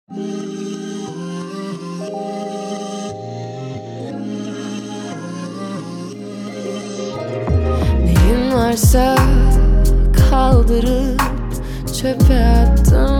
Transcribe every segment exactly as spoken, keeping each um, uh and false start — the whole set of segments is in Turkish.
Neyim varsa kaldırıp çöpe attım.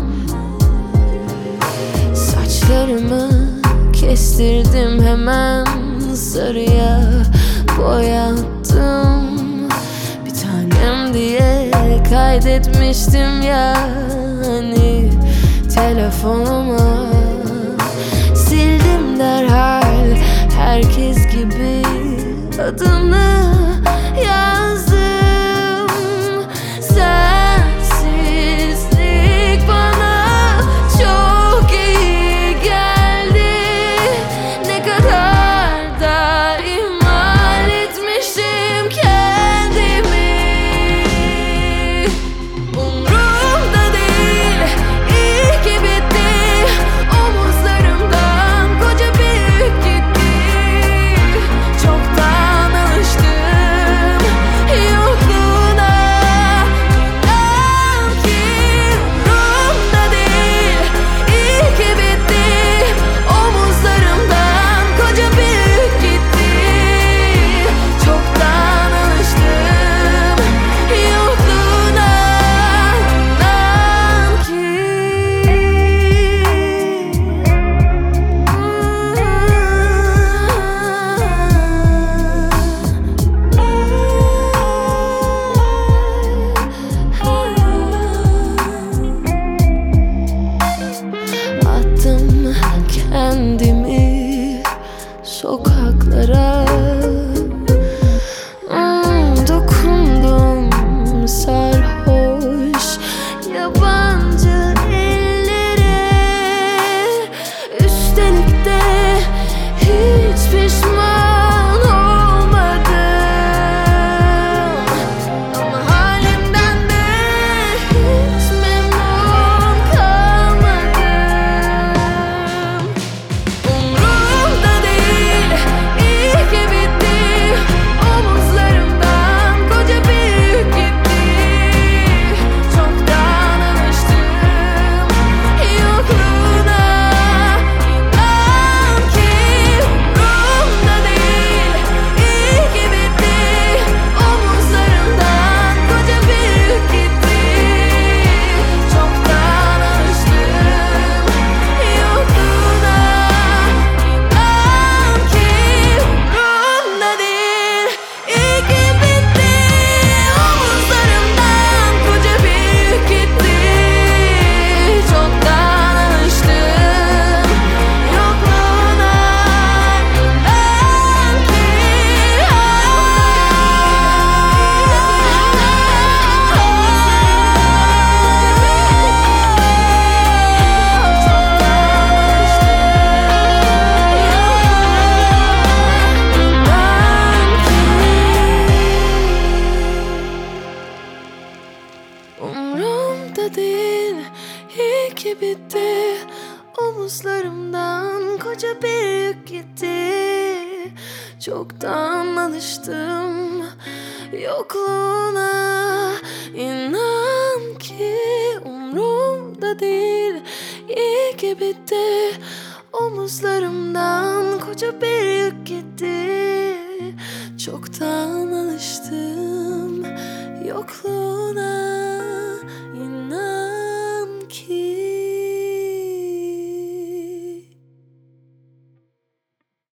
Saçlarımı kestirdim, hemen sarıya boyattım. Bir tanem diye kaydetmiştim ya hani telefonuma. Sildim derhal herkes gibi adını yazdım. Sensizlik bana çok iyi geldi. Ne kadar da ihmal etmiştim kendimi. Umrumda değil, iyi ki bitti. Omuzlarımdan koca bir yük gitti. Çoktan alıştım yokluğuna. İnan ki umrumda değil, iyi ki bitti. Omuzlarımdan koca bir yük gitti. Çoktan alıştım yokluğuna. İnan ki attım kendimi sokaklara. Hmm, dokundum sarhoş yabancı ellere. Üstelik de hiç pişman olmadım. Ama halimden de hiç memnun kalmadım. Umrumda değil, iyi ki bitti. Omuzlarımdan koca bir yük gitti. Çoktan alıştım yokluğuna. İnan ki umrumda değil, iyi ki bitti. Omuzlarımdan koca bir yük gitti. Çoktan alıştım yokluğuna. İnan ki umrumda değil, iyi ki bitti. Omuzlarımdan koca bir yük gitti. Çoktan alıştım yokluğuna. İnan ki umrumda değil, iyi ki bitti. Omuzlarımdan koca bir yük gitti. Çoktan alıştım yokluğuna. İnan ki umrumda değil, iyi ki bitti. Omuzlarımdan koca bir yük gitti. Çoktan alıştım yokluğuna.